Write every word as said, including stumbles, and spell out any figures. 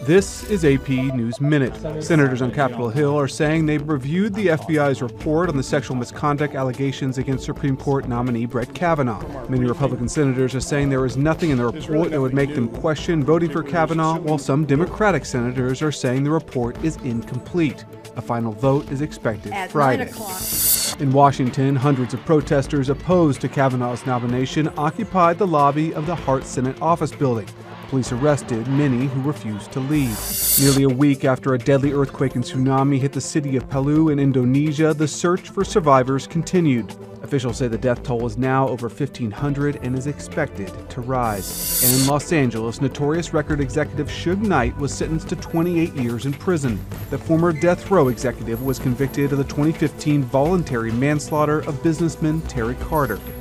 This is A P News Minute. Senators on Capitol Hill are saying they've reviewed the F B I's report on the sexual misconduct allegations against Supreme Court nominee Brett Kavanaugh. Many Republican senators are saying there is nothing in the report that would make them question voting for Kavanaugh, while some Democratic senators are saying the report is incomplete. A final vote is expected At Friday. In Washington, hundreds of protesters opposed to Kavanaugh's nomination occupied the lobby of the Hart Senate Office Building. Police arrested many who refused to leave. Nearly a week after a deadly earthquake and tsunami hit the city of Palu in Indonesia, the search for survivors continued. Officials say the death toll is now over fifteen hundred and is expected to rise. And in Los Angeles, notorious record executive Suge Knight was sentenced to twenty-eight years in prison. The former death row executive was convicted of the twenty fifteen voluntary manslaughter of businessman Terry Carter.